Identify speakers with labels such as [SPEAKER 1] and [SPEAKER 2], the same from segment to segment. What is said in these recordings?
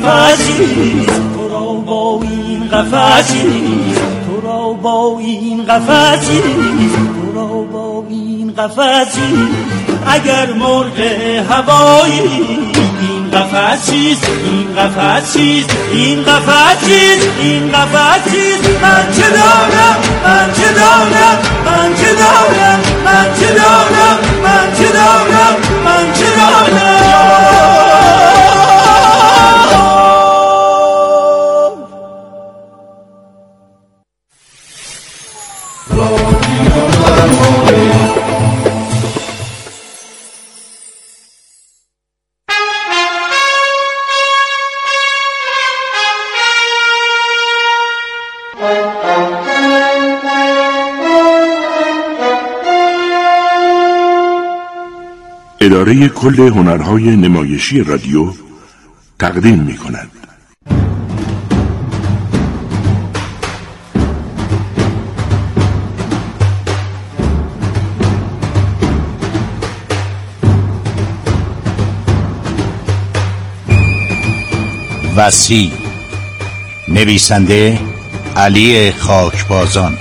[SPEAKER 1] قفسی تو را با این قفسی تو را با این قفسی تو را با این قفسی اگر مرغ هوایی این قفس چیست این قفس چیست این قفس چیست این قفس چیست من چه دانم من چه دانم من چه دانم من چه دانم من چه دانم من چه دانم
[SPEAKER 2] اداره کل هنرهای نمایشی رادیو تقدیم می‌کند.
[SPEAKER 3] وصی، نویسنده علی خاکبازان،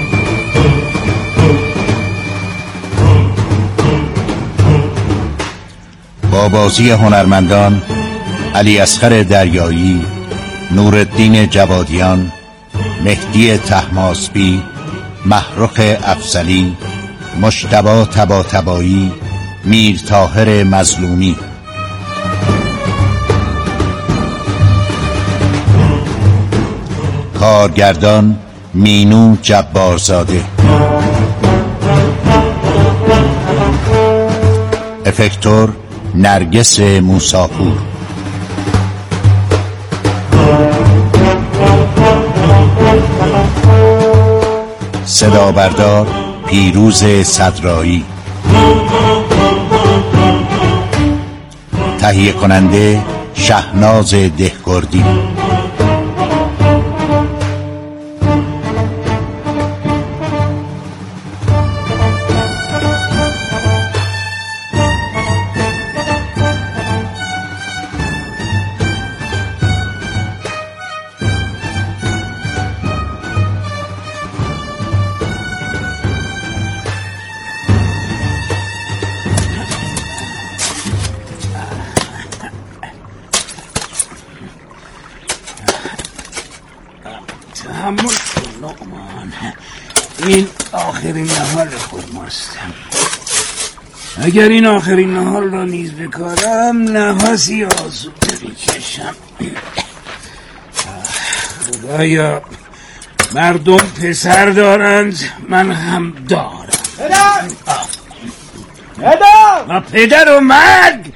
[SPEAKER 3] با بازی هنرمندان علی اصغر دریایی، نورالدین جوادیان، مهدی طهماسبی، محروق افضلی، مجتبی طباطبایی، میر طاهر مظلومی. کارگردان مینو جبارزاده، افکتور نرگس موساپور، صدا بردار پیروز صدرایی، تهیه کننده شهناز دهگردی.
[SPEAKER 4] تحمل کن لقمان، این آخرین نهار خود ماست. اگر این آخرین نهار را نیز بکارم نفسی آسوده بکشم. خدایا مردم پسر دارند، من هم دارم. پدر پدر اومد.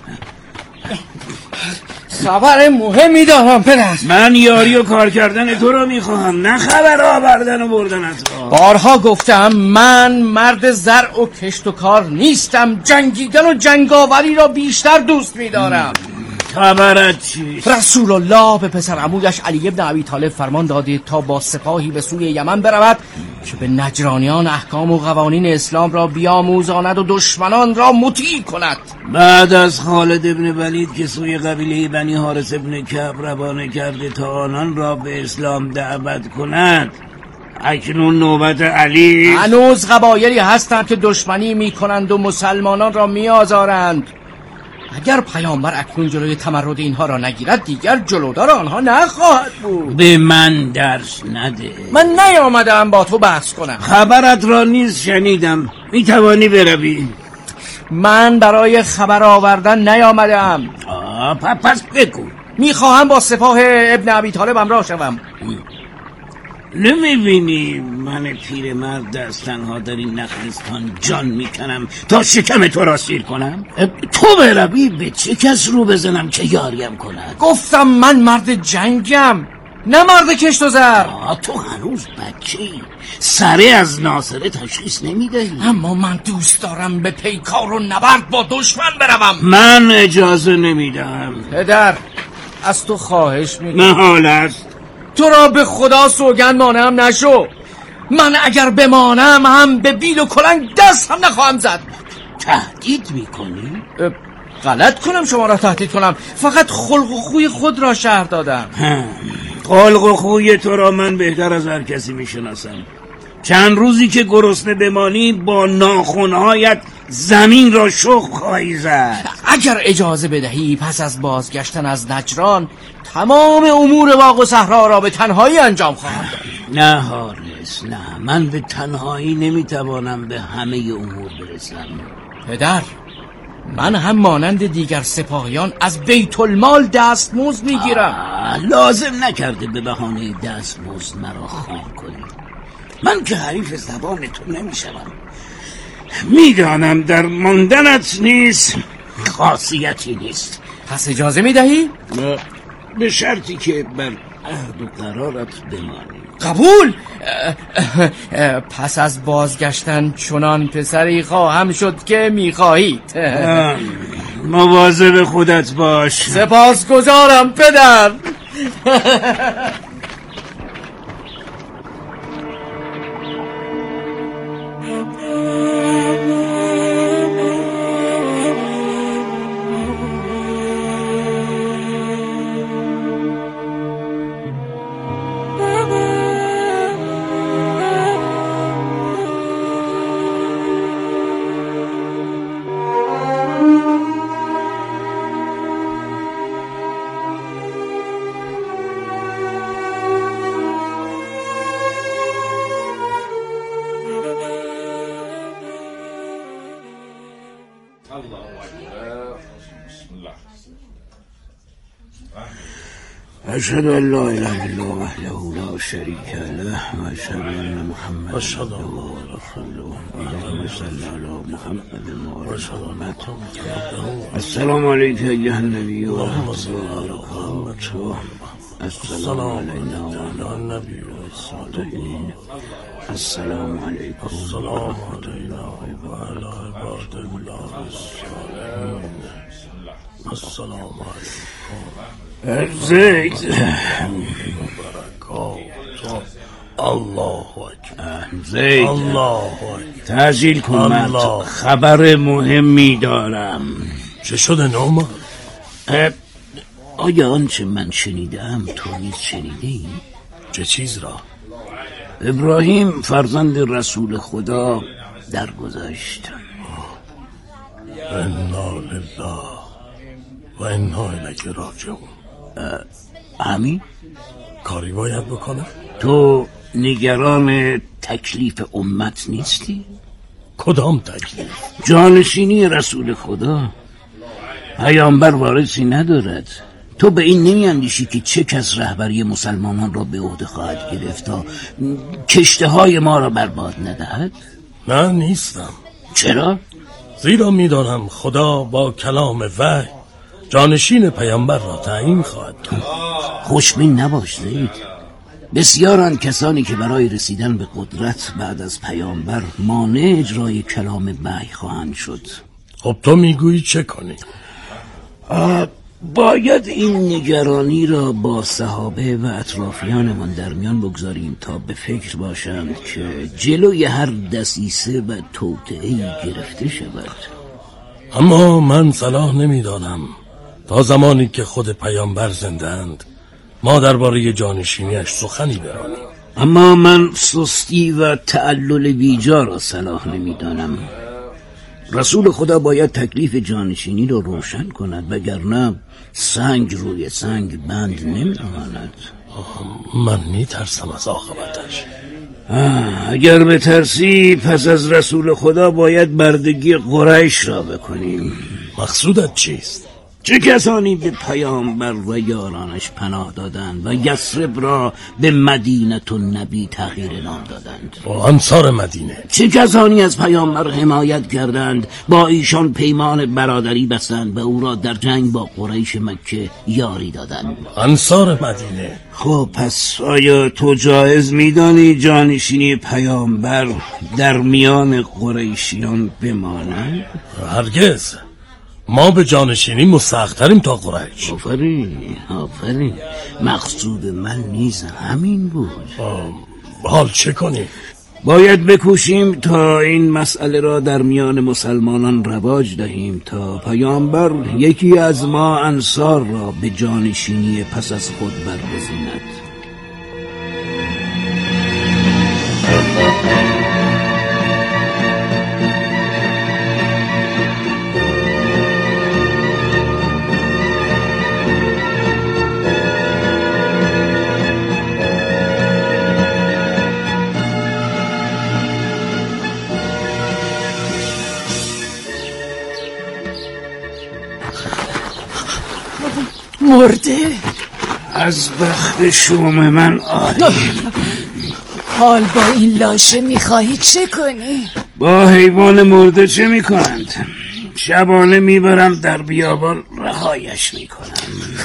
[SPEAKER 5] خبر مهمی دارم پدر.
[SPEAKER 4] من یاری و کار کردن تو رو میخواهم، نه خبر آوردن و بردن تو.
[SPEAKER 5] بارها گفتم من مرد زرع و کشت و کار نیستم، جنگیدن و جنگاوری را بیشتر دوست میدارم.
[SPEAKER 4] خبرت چیست؟
[SPEAKER 5] رسول الله به پسر عمویش علی ابن ابی طالب فرمان داده تا با سپاهی به سوی یمن برود که به نجرانیان احکام و قوانین اسلام را بیاموزاند و دشمنان را مطیع کند.
[SPEAKER 4] بعد از خالد ابن ولید که سوی قبیله بنی حارث ابن کعب روانه کرده تا آنان را به اسلام دعوت کند، اکنون نوبت علی.
[SPEAKER 5] هنوز قبایلی هستند که دشمنی میکنند و مسلمانان را میآزارند. اگر پیامبر اکنون جلوی تمرد اینها را نگیرد دیگر جلودار آنها نخواهد بود.
[SPEAKER 4] به من درس نده.
[SPEAKER 5] من نیامدم با تو بحث کنم.
[SPEAKER 4] خبرت را نیز شنیدم، میتوانی بروی.
[SPEAKER 5] من برای خبر آوردن نیامدم.
[SPEAKER 4] پس بگو.
[SPEAKER 5] میخواهم با سپاه ابن ابی طالب همراه شوم.
[SPEAKER 4] نمیبینی من پیرمرد دست تنها در این نخلستان جان میکنم تا شکم تو را سیر کنم؟ تو بروی به چه کس رو بزنم که یاریم کند؟
[SPEAKER 5] گفتم من مرد جنگم، نه مرد کشت و زر.
[SPEAKER 4] تو هنوز بچه‌ای، سره از ناصره تشخیص نمیدهی.
[SPEAKER 5] اما من دوست دارم به پیکار و نبرد با دشمن بروم.
[SPEAKER 4] من اجازه نمیدم.
[SPEAKER 5] پدر از تو خواهش میکنم.
[SPEAKER 4] محال است.
[SPEAKER 5] تو را به خدا سوگند مانم نشو. من اگر بمانم هم به بیل و کلنگ دست هم نخواهم زد.
[SPEAKER 4] تهدید میکنی؟
[SPEAKER 5] غلط کنم شما را تهدید کنم، فقط خلق و خوی خود را شرح دادم.
[SPEAKER 4] خلق و خوی تو را من بهتر از هر کسی میشناسم. چند روزی که گرسنه بمانی با ناخنهایت زمین را شخ خواهی زد.
[SPEAKER 5] اگر اجازه بدهی پس از بازگشتن از نجران تمام امور باغ و صحرا را به تنهایی انجام خواهم داد.
[SPEAKER 4] نه حارس، نه، من به تنهایی نمیتوانم به همه امور برسم.
[SPEAKER 5] پدر، من هم مانند دیگر سپاهیان از بیت المال دستمزد میگیرم.
[SPEAKER 4] لازم نکرده به بهانه دستمزد مرا خام کنی. من که حریف زبان تو نمیشوم. میدانم در ماندنت نیست خاصیتی نیست.
[SPEAKER 5] پس اجازه میدهی؟
[SPEAKER 4] به شرطی که بر عهد و قرارت بمانی.
[SPEAKER 5] قبول. پس از بازگشتن چنان پسری خواهم شد که میخواهید.
[SPEAKER 4] مواظب خودت باش.
[SPEAKER 5] سپاسگزارم پدر.
[SPEAKER 4] اشهد ان لا اله الا الله وحده لا شریک له و اشهد ان محمدا رسول الله. اللهم صل علی محمد و آل محمد. السلام علیک ایها النبی و رحمت الله و برکاته. السلام علینا و علی النبی و الصالحین. السلام علیکم السلام علینا و علی عباد الله الصالحین. السلام علیکم زید الله اکبر. زید الله اکبر. تعجیل کن، من خبر مهمی دارم.
[SPEAKER 6] چه شده نوما؟
[SPEAKER 4] آیا آنچه من شنیدم تو نیز شنیده ای؟
[SPEAKER 6] چه چیز را؟
[SPEAKER 4] ابراهیم فرزند رسول خدا درگذشت.
[SPEAKER 6] انا لله و انا الیه راجعون.
[SPEAKER 4] همین؟
[SPEAKER 6] کاری باید بکنم؟
[SPEAKER 4] تو نگران تکلیف امت نیستی؟
[SPEAKER 6] کدام تکلیف؟
[SPEAKER 4] جانشینی رسول خدا. پیامبر وارثی ندارد. تو به این نمی اندیشی که چه کس رهبری مسلمانان را به عهده خواهد گرفت تا کشته های ما را برباد ندهد؟
[SPEAKER 6] نه نیستم.
[SPEAKER 4] چرا؟
[SPEAKER 6] زیرا میدانم خدا با کلام وحی جانشین پیامبر را تعیین خواهد کرد.
[SPEAKER 4] خوشبین نباش زید. بسیارن کسانی که برای رسیدن به قدرت بعد از پیامبر مانع اجرای کلام وحی خواهند شد.
[SPEAKER 6] خب تو میگویی چه کنی؟
[SPEAKER 4] باید این نگرانی را با صحابه و اطرافیانمان در میان بگذاریم تا به فکر باشند که جلوی هر دسیسه و توطئه‌ای گرفته شود.
[SPEAKER 6] اما من صلاح نمیدانم تا زمانی که خود پیامبر زنده‌اند ما درباره جانشینیش سخنی برانیم.
[SPEAKER 4] اما من سستی و تعلل بیجا را صلاح نمیدانم. رسول خدا باید تکلیف جانشینی را روشن کند، وگرنه سنگ روی سنگ بند نمی‌ماند.
[SPEAKER 6] من میترسم از عاقبتش.
[SPEAKER 4] اگر بترسی پس از رسول خدا باید بردگی قریش را بکنیم.
[SPEAKER 6] مقصودت چیست؟
[SPEAKER 4] چه کسانی به پیامبر و یارانش پناه دادند و یثرب را به مدینه النبی تغییر نام دادند؟
[SPEAKER 6] و انصار مدینه
[SPEAKER 4] چه کسانی از پیامبر حمایت کردند، با ایشان پیمان برادری بستند و او را در جنگ با قریش مکه یاری دادند؟
[SPEAKER 6] انصار مدینه.
[SPEAKER 4] خب پس آیا تو جایز میدانی جانشینی پیامبر در میان قریشیان بماند؟
[SPEAKER 6] هرگز. ما به جانشینی مستحق‌تریم تا قریش.
[SPEAKER 4] آفرین. مقصود من نیز همین بود.
[SPEAKER 6] حال چه کنی؟
[SPEAKER 4] باید بکوشیم تا این مسئله را در میان مسلمانان رواج دهیم تا پیامبر یکی از ما انصار را به جانشینی پس از خود برگزیند.
[SPEAKER 7] مرده
[SPEAKER 4] از بخت شوم من آری.
[SPEAKER 7] حال با این لاشه میخواهی چه کنی؟
[SPEAKER 4] با حیوان مرده چه میکنند؟ شبانه میبرم در بیابان رهایش میکنم.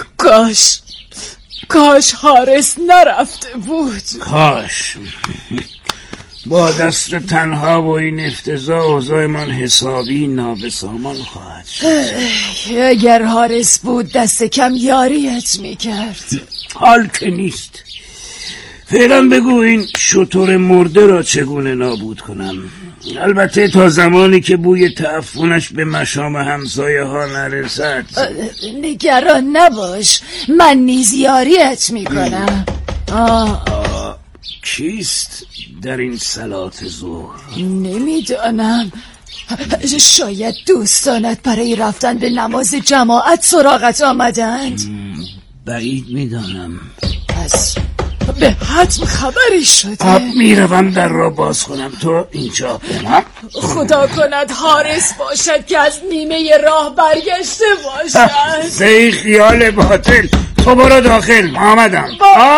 [SPEAKER 7] کاش حارس نرفته بود.
[SPEAKER 4] کاش با دست تنها و این افتضاح اوضاع من حسابی نابسامان خواهد شد.
[SPEAKER 7] اگر حارس بود دست کم یاریت میکرد.
[SPEAKER 4] حال که نیست. فعلا بگو این شتر مرده را چگونه نابود کنم؟ البته تا زمانی که بوی تعفنش به مشام همسایه ها نرسد.
[SPEAKER 7] نگران نباش، من نیز یاریت میکنم.
[SPEAKER 4] کیست در این صلات ظهر؟
[SPEAKER 7] نمیدانم، شاید دوستانت برای رفتن به نماز جماعت سراغت آمدند.
[SPEAKER 4] بعید میدانم.
[SPEAKER 7] پس به حتم خبری شده.
[SPEAKER 4] میروم در را باز کنم تو اینجا بمان.
[SPEAKER 7] خدا کند حارس باشد که از نیمه راه برگشته باشد.
[SPEAKER 4] زی خیال باطل. تو برو داخل. آمدم.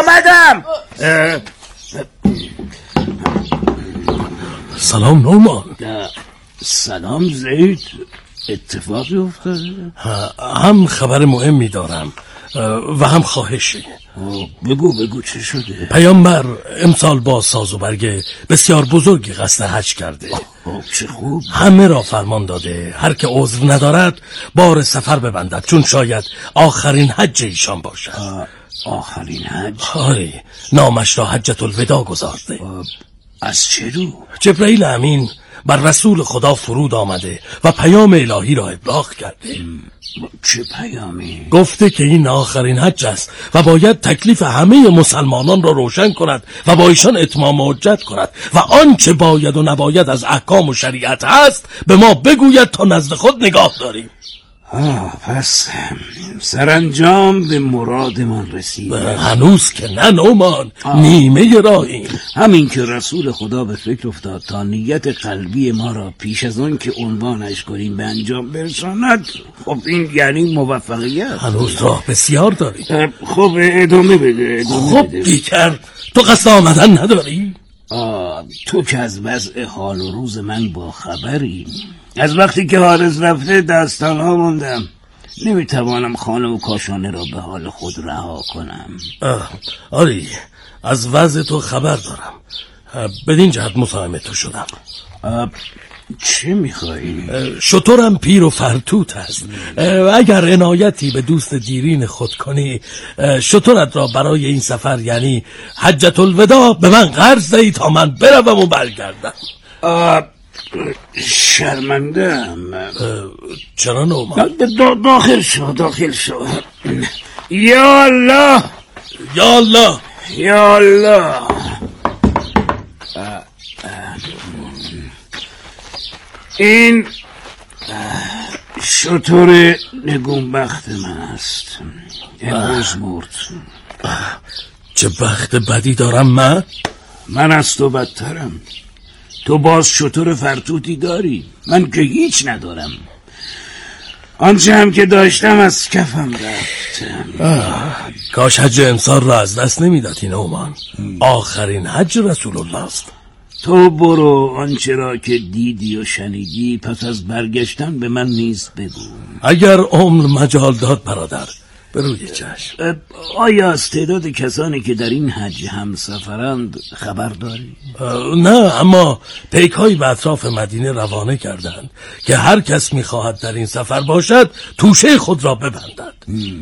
[SPEAKER 6] سلام نومان.
[SPEAKER 4] سلام زید. اتفاقی افتاده؟
[SPEAKER 6] هم خبر مهمی دارم و هم خواهشی.
[SPEAKER 4] بگو چه شده؟
[SPEAKER 6] پیامبر امسال با ساز و برگ بسیار بزرگی قصد حج کرده.
[SPEAKER 4] چه خوب.
[SPEAKER 6] همه را فرمان داده هر که عذر ندارد بار سفر ببندد، چون شاید آخرین حج ایشان باشد.
[SPEAKER 4] آخرین حج؟
[SPEAKER 6] آری، نامش را حجت الوداع گذارده.
[SPEAKER 4] از چه رو؟
[SPEAKER 6] جبرئیل امین بر رسول خدا فرود آمده و پیام الهی را ابلاغ کرده.
[SPEAKER 4] چه پیامی؟
[SPEAKER 6] گفته که این آخرین حج است و باید تکلیف همه مسلمانان را روشن کند و با ایشان اتمام حجت کند و آنچه باید و نباید از احکام و شریعت هست به ما بگوید تا نزد خود نگاه داریم.
[SPEAKER 4] پس سرانجام به مرادمان رسید.
[SPEAKER 6] هنوز که نه نومان، نیمه راهیم.
[SPEAKER 4] همین که رسول خدا به فکر افتاد تا نیت قلبی ما را پیش از آن که عنوانش کنیم به انجام برساند، خب این یعنی موفقیت.
[SPEAKER 6] هنوز راه بسیار داریم.
[SPEAKER 4] خب ادامه بده.
[SPEAKER 6] خب دیگر تو قصد آمدن نداری؟
[SPEAKER 4] تو که از وضع حال و روز من با خبری. از وقتی که حارس رفته دستانها موندم. نمیتوانم خانه و کاشانه را به حال خود رها کنم.
[SPEAKER 6] آری، از وضع تو خبر دارم. بدین جهت مزاحم تو شدم.
[SPEAKER 4] چه میخوایی؟
[SPEAKER 6] شترم پیر و فرتوت است. اگر عنایتی به دوست دیرین خود کنی، شترت را برای این سفر یعنی حجت الوداع به من قرض دهی تا من بروم و برگردم.
[SPEAKER 4] شرمنده‌ام.
[SPEAKER 6] چرا نومان؟
[SPEAKER 4] داخل شو. یا الله. این شتر نگونبخت من است. امروز مرد.
[SPEAKER 6] چه بخت بدی دارم من
[SPEAKER 4] از تو بدترم. تو باز شتر فرتوتی داری، من که هیچ ندارم. آنچه هم که داشتم از کفم رفت.
[SPEAKER 6] کاش حج امسال را از دست نمیدادی نومان. آخرین حج رسول الله است.
[SPEAKER 4] تو برو آنچه را که دیدی و شنیدی پس از برگشتن به من نیز بگو.
[SPEAKER 6] اگر عمر مجال داد برادر، به روی چشم.
[SPEAKER 4] آیا از تعداد کسانی که در این حج هم سفرند خبر داری؟
[SPEAKER 6] نه، اما پیک‌هایی به اطراف مدینه روانه کردند که هر کس می‌خواهد در این سفر باشد توشه خود را ببندد.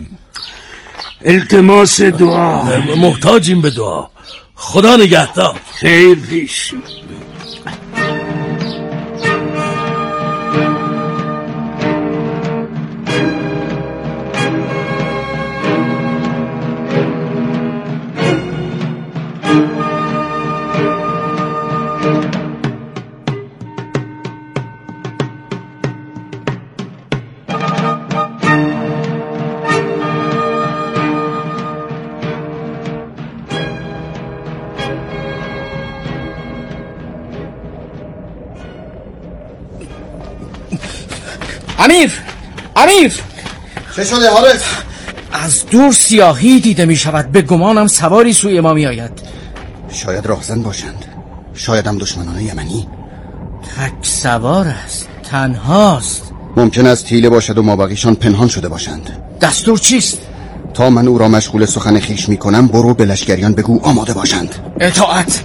[SPEAKER 4] التماس دعا.
[SPEAKER 6] محتاجیم به دعا. خدا نگهدار.
[SPEAKER 4] خیر پیش.
[SPEAKER 5] امیر
[SPEAKER 8] چه شده حارس؟
[SPEAKER 5] از دور سیاهی دیده می شود. به گمانم سواری سوی ما می آید.
[SPEAKER 8] شاید راهزن باشند، شاید هم دشمنان یمنی.
[SPEAKER 5] تک سوار است، تنهاست.
[SPEAKER 8] ممکن است حیله باشد و مابقیشان پنهان شده باشند.
[SPEAKER 5] دستور چیست؟
[SPEAKER 8] تا من او را مشغول سخن خویش می کنم برو به لشکریان بگو آماده باشند.
[SPEAKER 5] اطاعت.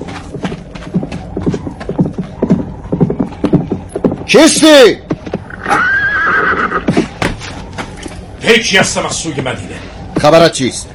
[SPEAKER 8] کیستی؟
[SPEAKER 9] پیکی هستم از سوی مدینه.
[SPEAKER 8] خبرت چیست؟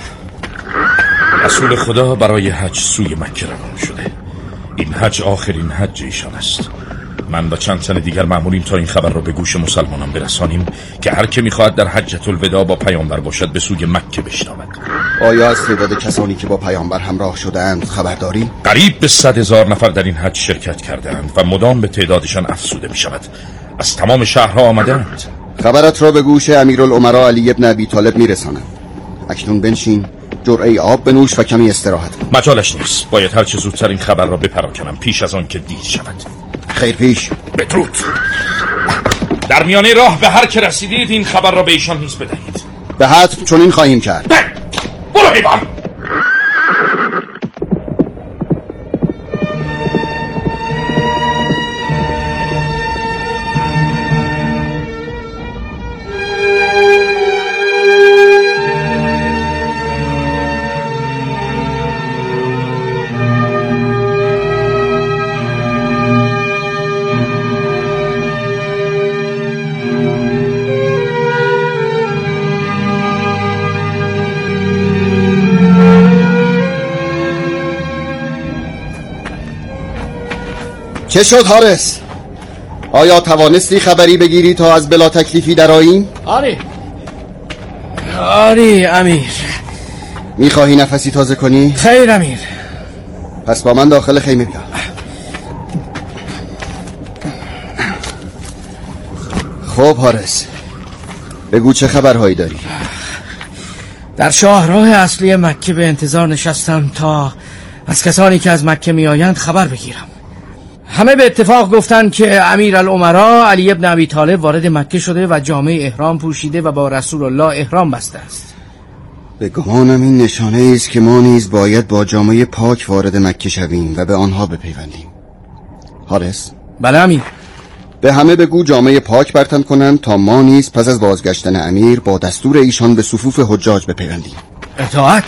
[SPEAKER 9] رسول خدا برای حج سوی مکه روان شده. این حج آخرین حج ایشان است. من و چند تن دیگر مأموریم تا این خبر را به گوش مسلمانان برسانیم که هر که می‌خواهد در حجة الوداع با پیامبر باشد به سوی مکه بشتابد.
[SPEAKER 8] آیا از تعداد کسانی که با پیامبر همراه شده‌اند خبرداری؟
[SPEAKER 9] قریب به 100,000 نفر در این حج شرکت کرده‌اند و مدام به تعدادشان افزوده می‌شود. از تمام شهرها آمده‌اند.
[SPEAKER 8] خبرت را به گوش امیرالامرا علی ابن ابی طالب میرسانم. اکنون بنشین، جرعه آب بنوش و کمی استراحت کن.
[SPEAKER 9] مجالش نیست. باید هر چه زودتر این خبر را بپراکنم پیش از آن که دیر شود.
[SPEAKER 8] خیر پیش.
[SPEAKER 9] بدرود. در میانه راه به هر که رسیدید این خبر را به ایشان نیز بدهید.
[SPEAKER 8] به حتم چنین خواهیم کرد.
[SPEAKER 9] برو حیوان.
[SPEAKER 8] چه شد حارس؟ آیا توانستی خبری بگیری تا از بلا تکلیفی درآییم؟
[SPEAKER 5] آری امیر.
[SPEAKER 8] میخواهی نفسی تازه کنی؟
[SPEAKER 5] خیر امیر.
[SPEAKER 8] پس با من داخل خیمه بیا. خب حارس، بگو چه خبرهایی داری؟
[SPEAKER 5] در شاهراه اصلی مکه به انتظار نشستم تا از کسانی که از مکه می آیند خبر بگیرم. همه به اتفاق گفتن که امیرالامرا علی ابن ابی طالب وارد مکه شده و جامه احرام پوشیده و با رسول الله احرام بسته است.
[SPEAKER 8] به گمانم این نشانه است که ما نیز باید با جامه پاک وارد مکه شویم و به آنها بپیوندیم. حارس؟
[SPEAKER 5] بله امیر.
[SPEAKER 8] به همه بگو جامه پاک برتن کنند تا ما نیز پس از بازگشتن امیر با دستور ایشان به صفوف حجاج بپیوندیم.
[SPEAKER 5] اطاعت.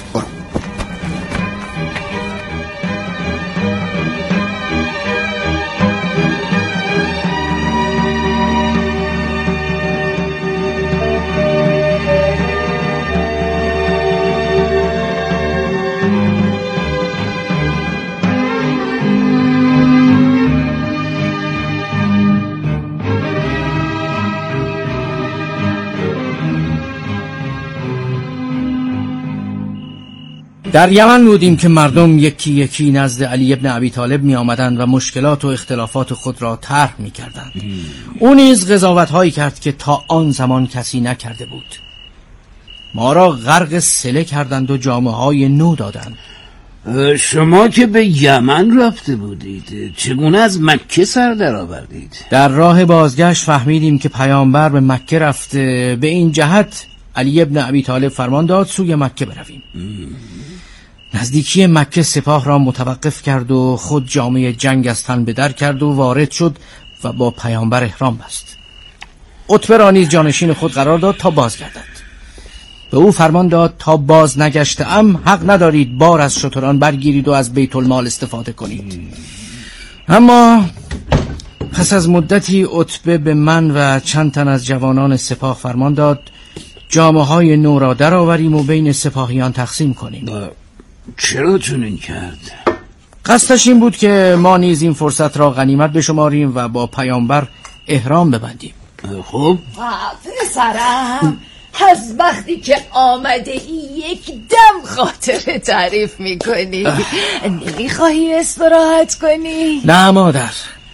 [SPEAKER 5] در یمن بودیم که مردم یکی یکی نزد علی ابن ابی طالب می آمدند و مشکلات و اختلافات خود را طرح می کردند. او نیز قضاوت هایی کرد که تا آن زمان کسی نکرده بود. ما را غرق صله کردند و جامه های نو دادند.
[SPEAKER 4] شما که به یمن رفته بودید چگونه از مکه سر در آوردید؟
[SPEAKER 5] در راه بازگشت فهمیدیم که پیامبر به مکه رفته. به این جهت علی ابن ابی طالب فرمان داد سوی مکه برویم. نزدیکی مکه سپاه را متوقف کرد و خود جامه جنگ از تن به در کرد و وارد شد و با پیامبر احرام بست. عتبه را نیز جانشین خود قرار داد تا بازگردد. به او فرمان داد تا باز نگشته حق ندارید بار از شتران برگیرید و از بیت المال استفاده کنید. اما پس از مدتی عتبه به من و چند تن از جوانان سپاه فرمان داد جامه های نو را در آوریم و بین سپاهیان تقسیم کنیم.
[SPEAKER 4] چرا چنین کرد؟
[SPEAKER 5] قصدش این بود که ما نیز این فرصت را غنیمت بشماریم و با پیامبر احرام ببندیم.
[SPEAKER 4] خب
[SPEAKER 7] پسرم، از وقتی که آمده یک دم خاطر تعریف میکنی. نمیخواهی استراحت کنی؟
[SPEAKER 5] نه مادر،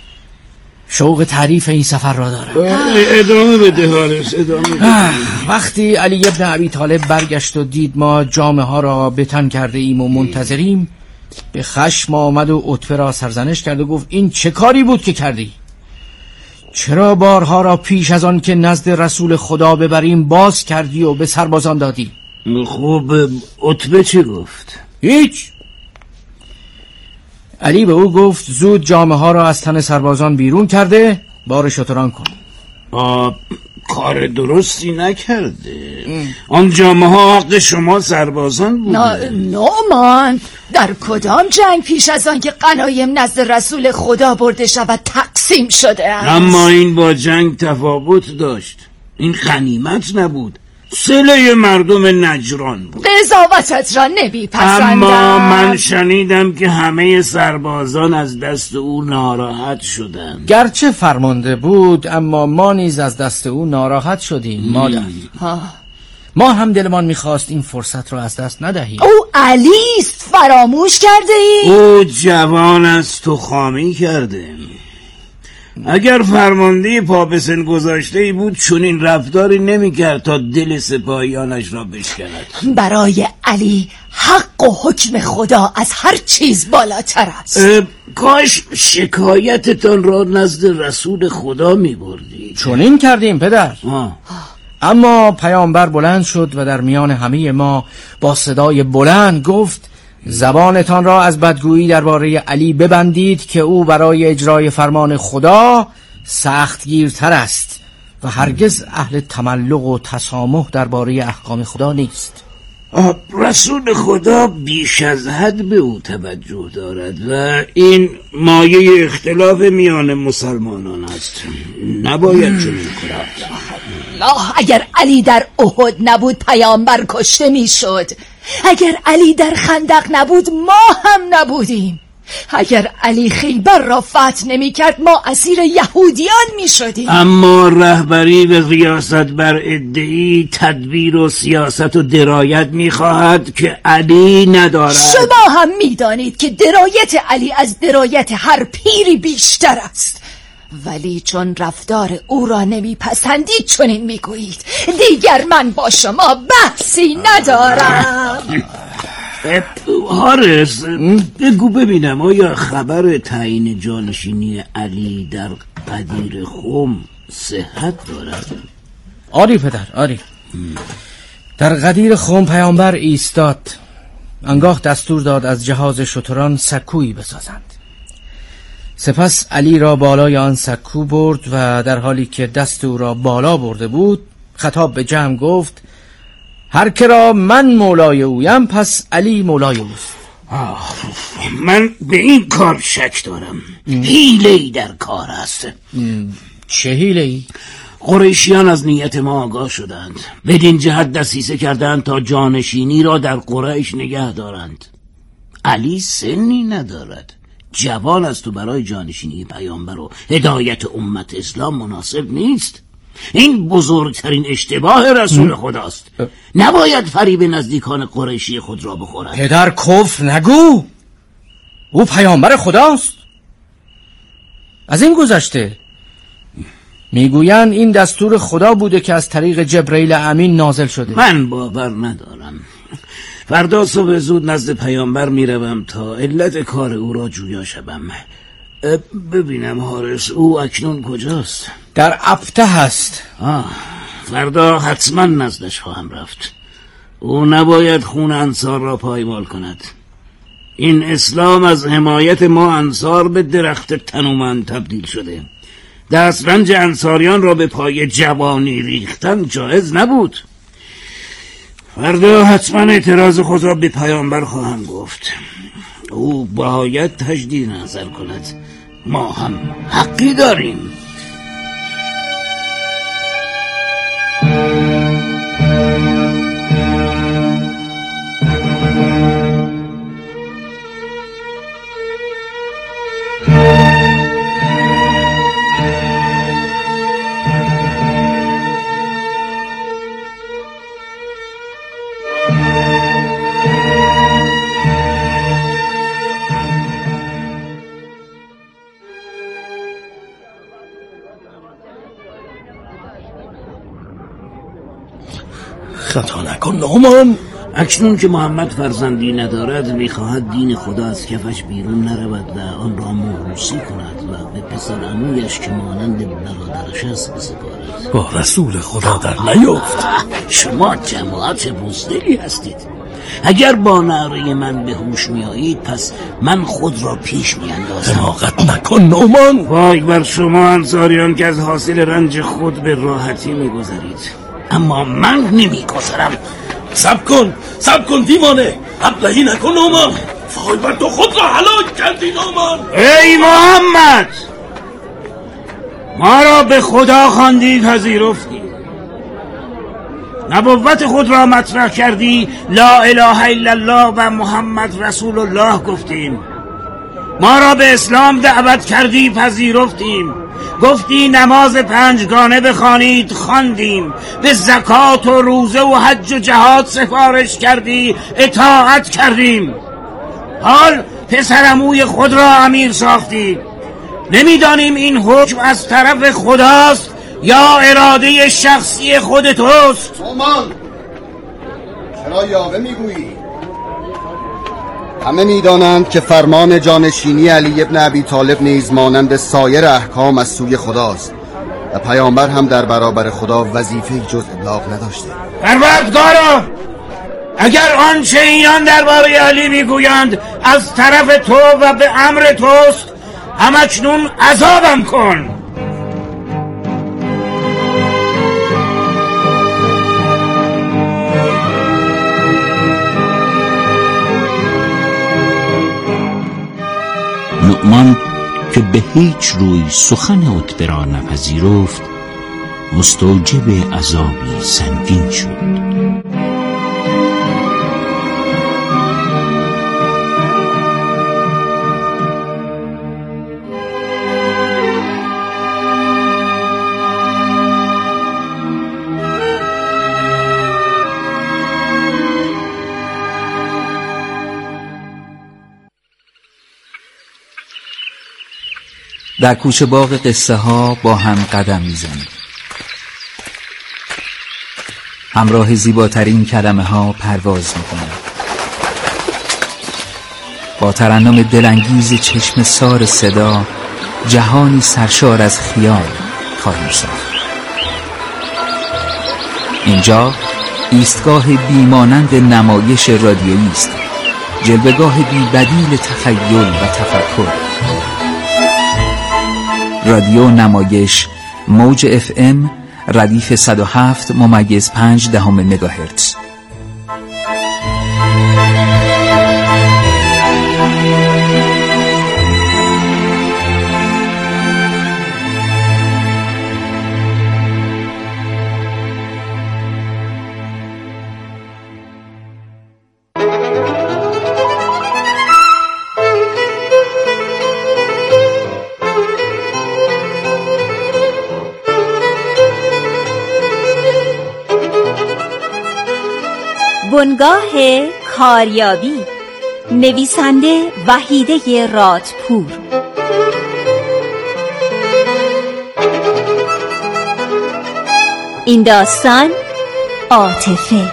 [SPEAKER 5] شوق تعریف این سفر را دارم.
[SPEAKER 4] ادامه بده حارس، ادامه بده.
[SPEAKER 5] وقتی علی ابن ابی طالب برگشت و دید ما جامه ها را به تن کرده ایم و منتظریم، به خشم آمد و عتبه را سرزنش کرد و گفت این چه کاری بود که کردی؟ چرا بارها را پیش از آن که نزد رسول خدا ببریم باز کردی و به سربازان دادی؟
[SPEAKER 4] خب عتبه چی گفت؟
[SPEAKER 5] هیچ. علی به او گفت زود جامه ها را از تن سربازان بیرون کرده بار شتران کن.
[SPEAKER 4] کار درستی نکرده. آن جامه ها حق شما سربازان بوده.
[SPEAKER 7] نعمان، در کدام جنگ پیش از آن که غنایم نزد رسول خدا برده شود تقسیم شده است؟
[SPEAKER 4] اما این با جنگ تفاوت داشت. این غنیمت نبود، صله مردم نجران بود.
[SPEAKER 7] قضاوتت را نمیپسندم.
[SPEAKER 4] اما من شنیدم که همه سربازان از دست او ناراحت شدند.
[SPEAKER 5] گرچه فرمانده بود اما ما نیز از دست او ناراحت شدیم. مادر، ما هم دلمان میخواست این فرصت را از دست ندهیم.
[SPEAKER 7] او علی است، فراموش کرده ای؟
[SPEAKER 4] او جوان است، تو خامی کرده. اگر فرمانده پا به سن گذاشته ای بود چنین رفتاری نمی‌کرد تا دل سپاهیانش را بشکند.
[SPEAKER 7] برای علی حق و حکم خدا از هر چیز بالاتر است.
[SPEAKER 4] کاش شکایتتان را نزد رسول خدا می‌بردید.
[SPEAKER 5] چنین کردیم پدر. اما پیامبر بلند شد و در میان همه ما با صدای بلند گفت زبانتان را از بدگویی درباره علی ببندید که او برای اجرای فرمان خدا سختگیرتر است و هرگز اهل تملق و تسامح درباره احکام خدا نیست.
[SPEAKER 4] رسول خدا بیش از حد به او توجه دارد و این مایه اختلاف میان مسلمانان است. نباید چنین کند.
[SPEAKER 7] اگر علی در احد نبود پیامبر کشته میشد. اگر علی در خندق نبود ما هم نبودیم. اگر علی خیبر را فتح نمی کرد ما اسیر یهودیان می شدیم.
[SPEAKER 4] اما رهبری و ریاست بر ادعی تدبیر و سیاست و درایت می خواهد که علی ندارد.
[SPEAKER 7] شما هم می دانید که درایت علی از درایت هر پیری بیشتر است، ولی چون رفتار او را نمیپسندید چنین میگویید. دیگر من با شما بحثی ندارم.
[SPEAKER 4] حارس، بگو ببینم آیا خبر تعیین جانشینی علی در قدیر خم صحت دارد؟
[SPEAKER 5] آری پدر، آری. در قدیر خم پیامبر ایستاد، آنگاه دستور داد از جهاز شتران سکویی بسازند. سپس علی را بالای آن سکو برد و در حالی که دست او را بالا برده بود خطاب به جمع گفت هر که را من مولای اویم پس علی مولای اوست.
[SPEAKER 4] من به این کار شک دارم. حیله‌ای در کار است.
[SPEAKER 5] چه حیله‌ای؟
[SPEAKER 4] قریشیان از نیت ما آگاه شدند، بدین جهت دسیسه کردند تا جانشینی را در قریش نگه دارند. علی سنی ندارد، جوان است و برای جانشینی پیامبر و هدایت امت اسلام مناسب نیست. این بزرگترین اشتباه رسول خداست. نباید فریب نزدیکان قریشی خود را بخورد.
[SPEAKER 5] پدر کفر نگو، او پیامبر خداست. از این گذشته میگویند این دستور خدا بوده که از طریق جبرئیل امین نازل شده.
[SPEAKER 4] من باور ندارم. فردا صبح زود نزد پیامبر میروم تا علت کار او را جویا شوم. ببینم حارس، او اکنون کجاست؟
[SPEAKER 5] در ابته هست.
[SPEAKER 4] فردا حتما نزدش خواهم رفت. او نباید خون انصار را پایمال کند. این اسلام از حمایت ما انصار به درخت تنومند تبدیل شده. دسترنج انصاریان را به پای جوانی ریختن جایز نبود. فردا حتما اعتراض خود را به پیامبر خواهم گفت. او باید تجدید نظر کند. ما هم حقی داریم.
[SPEAKER 6] خطا نکن نعمان.
[SPEAKER 4] اکنون که محمد فرزندی ندارد میخواهد دین خدا از کفش بیرون نرود و آن را موروثی کند و به پسر عمویش که مانند برادرش است بسپارد.
[SPEAKER 6] با رسول خدا در نیفت.
[SPEAKER 4] شما جماعت بزدلی هستید. اگر با نعره من به هوش میایید پس من خود را پیش میاندازم.
[SPEAKER 6] حماقت نکن نعمان.
[SPEAKER 4] وای بر شما انصاریان که از حاصل رنج خود به راحتی میگذرید، اما من نمیگذرم.
[SPEAKER 6] سب کن دیوانه. ابلهی نکن نعمان. وای بر تو خود را هلاک کردی نعمان.
[SPEAKER 4] ای محمد، ما را به خدا خواندی پذیرفتی، نبوت خود را مطرح کردی، لا اله الا الله و محمد رسول الله گفتیم. ما را به اسلام دعوت کردی پذیرفتیم. گفتی نماز 5گانه بخوانید خواندیم. به زکات و روزه و حج و جهاد سفارش کردی اطاعت کردیم. حال پسرعموی خود را امیر ساختی. نمیدانیم این حکم از طرف خداست یا اراده شخصی خود توست؟
[SPEAKER 8] نعمان، چرا یاوه میگویی؟ همه میدانند که فرمان جانشینی علی ابن ابی طالب نیز مانند سایر احکام از سوی خداست و پیامبر هم در برابر خدا وظیفه جز ابلاغ نداشته.
[SPEAKER 4] پروردگارا، اگر آنچه اینان درباره علی میگویند از طرف تو و به امر توست، همکنون عذابم کن.
[SPEAKER 10] نعمان که به هیچ روی سخن عتبه را نپذیرفت مستوجب عذابی سنگین شد.
[SPEAKER 11] در کوچه باغ قصه ها با هم قدم میزنیم. همراه زیباترین کلمه ها پرواز میکنیم. با ترنم دلانگیز چشم سار صدا جهانی سرشار از خیال خواهیم ساخت. اینجا ایستگاه بیمانند نمایش رادیویی است، جلوه‌گاه بی‌بدیل تخیل و تفکر. رادیو نمایش موج FM ردیف 107.5 مگاهرتز.
[SPEAKER 12] بنگاه کاریابی، نویسنده وحیده رادپور. این داستان عاطفه.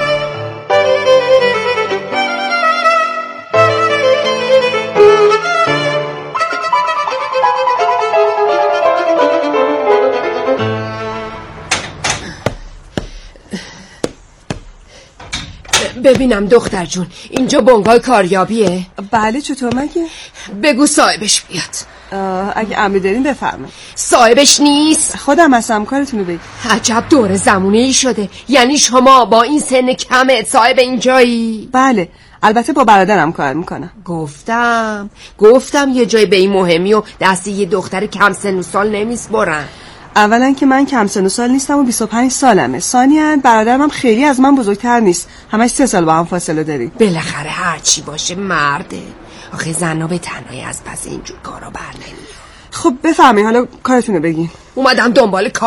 [SPEAKER 13] ببینم دختر جون، اینجا بنگاه کاریابیه؟
[SPEAKER 14] بله، چطور مگه؟
[SPEAKER 13] بگو صاحبش بیاد.
[SPEAKER 14] اگه امر دارین بفرمایید.
[SPEAKER 13] صاحبش نیست؟
[SPEAKER 14] خودم هستم، کارتونو بگید.
[SPEAKER 13] عجب دور زمونه ای شده، یعنی شما با این سن کمت صاحب اینجایی؟
[SPEAKER 14] بله، البته با برادرم کار میکنم.
[SPEAKER 13] گفتم یه جای به این مهمی و دست یه دختر کم سن و سال نمیسپرن.
[SPEAKER 14] اولا که من کم سن و سال نیستم و 25 سالمه. ثانیاً برادرم هم خیلی از من بزرگتر نیست، همش 3 سال با هم فاصله داریم.
[SPEAKER 13] بالاخره هر چی باشه مرده، آخه زنا به تنهایی از پس اینجور کارا بر نمیاد.
[SPEAKER 14] خب بفهمین، حالا کارتونو بگین.
[SPEAKER 13] اومدم دنبال کار.